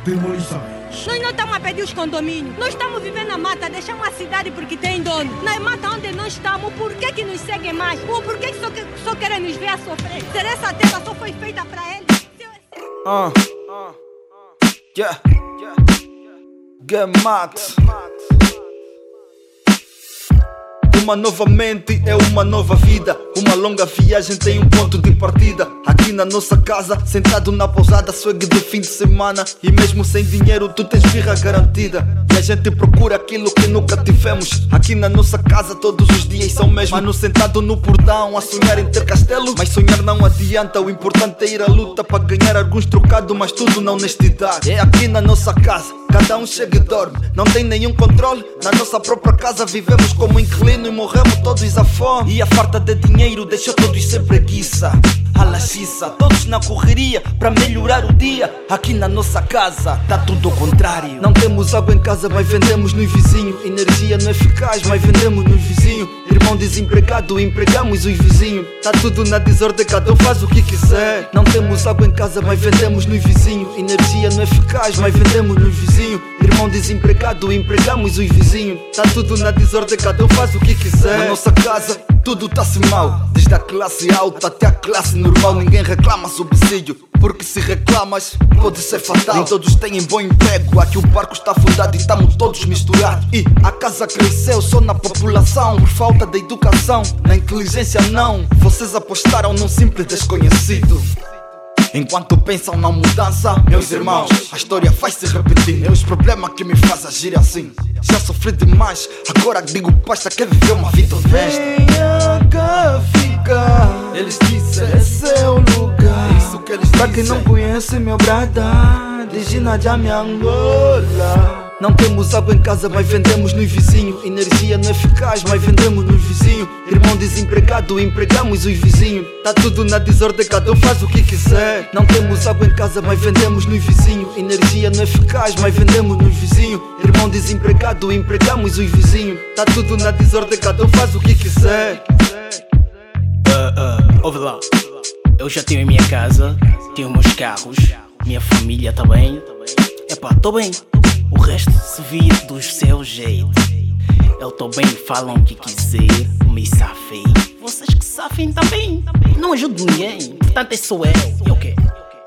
Demolições. Nós não estamos a pedir os condomínios. Nós estamos vivendo na mata, deixamos a cidade porque tem dono. Na mata onde nós estamos, por que nos seguem mais? Ou por que só querem nos ver a sofrer? Será essa terra só foi feita para eles? Yeah. Get Max. Uma nova mente é uma nova vida. Uma longa viagem tem um ponto de partida. Aqui na nossa casa, sentado na pousada, swag de fim de semana. E mesmo sem dinheiro tu tens birra garantida. E a gente procura aquilo que nunca tivemos. Aqui na nossa casa todos os dias são mesmo. Mano sentado no portão a sonhar em ter castelo. Mas sonhar não adianta, o importante é ir à luta para ganhar alguns trocados, mas tudo na honestidade. É aqui na nossa casa, cada um chega e dorme. Não tem nenhum controle, na nossa própria casa vivemos como inquilino e morremos todos à fome. E a falta de dinheiro deixou todos sem preguiça. A laxiça, todos na correria para melhorar o dia. Aqui na nossa casa tá tudo ao contrário. Não temos água em casa, mas vendemos no vizinho. Energia não é eficaz, mas vendemos no vizinho. Irmão desempregado, empregamos os vizinhos. Tá tudo na desordem, cada um faz o que quiser. Não temos água em casa, mas vendemos no vizinho. Energia não é eficaz, mas vendemos no vizinho. Irmão desempregado, empregamos os vizinhos. Tá tudo na desordem, cada um faz o que quiser. Na nossa casa tudo tá-se mal, desde a classe alta até a classe normal. Ninguém reclama subsídio, porque se reclamas pode ser fatal. Nem todos têm bom emprego, aqui o barco está afundado e estamos todos misturados. E a casa cresceu só na população, por falta de educação, na inteligência não. Vocês apostaram num simples desconhecido. Enquanto pensam na mudança, meus irmãos, a história vai se repetir. É os problemas que me fazem agir assim. Já sofri demais, agora digo basta, quer viver uma vida honesta. Venha cá ficar, eles dizem esse é o lugar. Isso que eles pra quem não conhece meu brada, de Gina de Angola. Não temos água em casa, mas vendemos no vizinho. Energia não é eficaz, mas vendemos no vizinho. Irmão desempregado, empregamos os vizinhos. Tá tudo na desordem, cada um faz o que quiser. Não temos água em casa, mas vendemos no vizinho. Energia não é eficaz, mas vendemos no vizinho. Irmão desempregado, empregamos os vizinhos. Tá tudo na desordem, cada um faz o que quiser. Ouve lá, eu já tenho a minha casa, tenho meus carros, minha família tá bem. Epá, tô bem. O resto se vira do seu jeito. Eu tô bem, falam o que quiser, me safei. Vocês que safem também. Não ajudo ninguém, portanto é só eu. E o quê?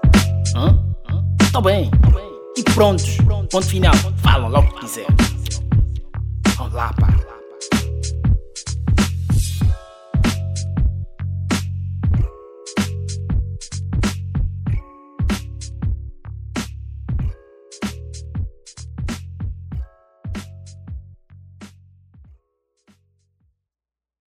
Tô bem. E prontos, ponto final. Falam logo o que quiser. Vamos lá, pá.